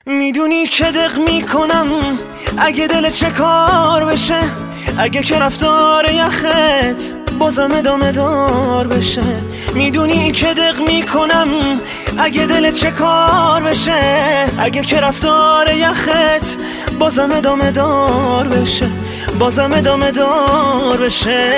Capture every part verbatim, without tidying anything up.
میدونی که دق میکنم اگه دل چه کار بشه، اگه که رفتار یخت بازم ادامه دار بشه. میدونی که دق میکنم اگه دل چه کار بشه، اگه که رفتار یخت بازم ادامه دار بشه، بازم ادامه دار بشه.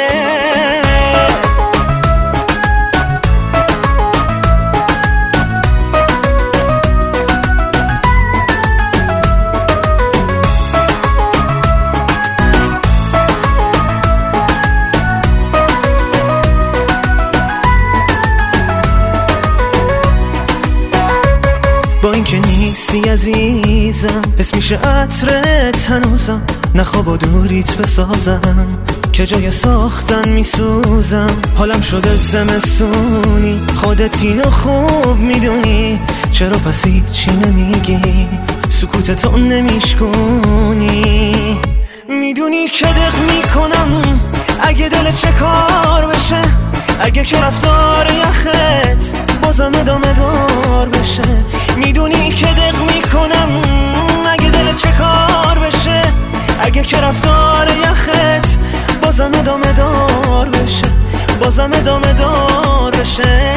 با اینکه نیستی عزیزم، حس میشه عطرت هنوزم، نخواب و دوریت بسازم که جای ساختن میسوزم. حالم شده زمستونی، خودت اینو خوب میدونی، چرا پس هیچی نمیگی، سکوتتو نمیشکنی. میدونی که دق میکنم اگه دل چه کار بشه، اگه که رفتار یخت بازم ادامه دار بشه. میدونی که دق میکنم اگه دل چه کار بشه، اگه که رفتار یخت بازم ادامه دار بشه، بازم ادامه دار بشه.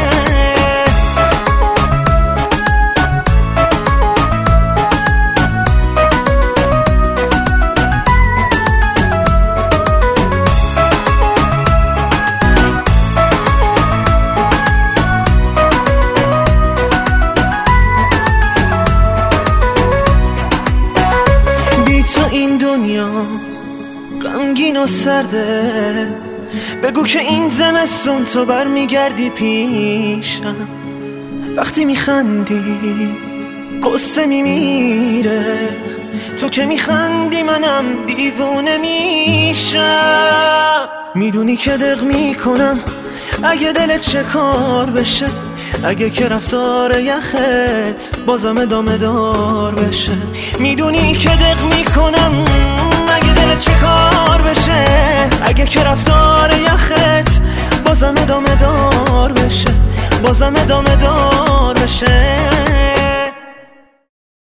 این دنیا غمگین و سرده، بگو که این زمستون تو برمیگردی پیشم. وقتی میخندی قصه میمیره، تو که میخندی منم دیوونه میشم. میدونی که دق میکنم اگه دلت چه کار بشه، اگه که رفتار یخت بازم ادامه دار بشه. میدونی که دق میکنم اگه دلت چه کار بشه، اگه که رفتار یخت بازم ادامه دار بشه، بازم ادامه دار بشه.